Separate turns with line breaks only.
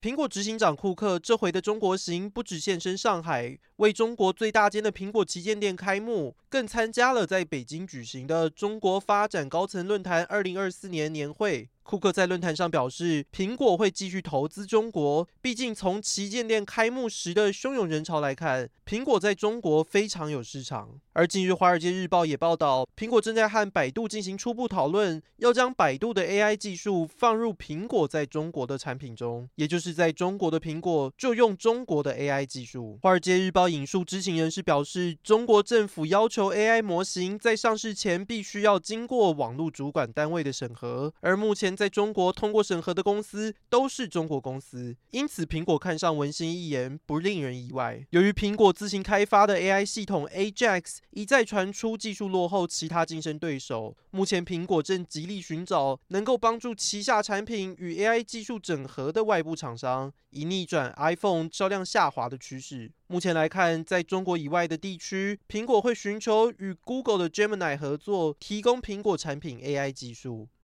苹果执行长库克这回的中国行不只现身上海，为中国最大间的苹果旗舰店开幕，更参加了在北京举行的中国发展高层论坛2024年年会。库克在论坛上表示，苹果会继续投资中国，毕竟从旗舰店开幕时的汹涌人潮来看，苹果在中国非常有市场。而近日《华尔街日报》也报道，苹果正在和百度进行初步讨论，要将百度的 AI 技术放入苹果在中国的产品中，也就是在中国的苹果就用中国的 AI 技术。《华尔街日报》引述知情人士表示，中国政府要求 AI 模型在上市前必须要经过网络主管单位的审核，而目前在中国通过审核的公司都是中国公司，因此苹果看上文心一言不令人意外。由于苹果自行开发的 AI 系统 Ajax 一再传出技术落后其他竞争对手，目前苹果正极力寻找能够帮助旗下产品与 AI 技术整合的外部厂商，以逆转 iPhone 销量下滑的趋势。目前来看，在中国以外的地区，苹果会寻求与 Google 的 Gemini 合作，提供苹果产品 AI 技术。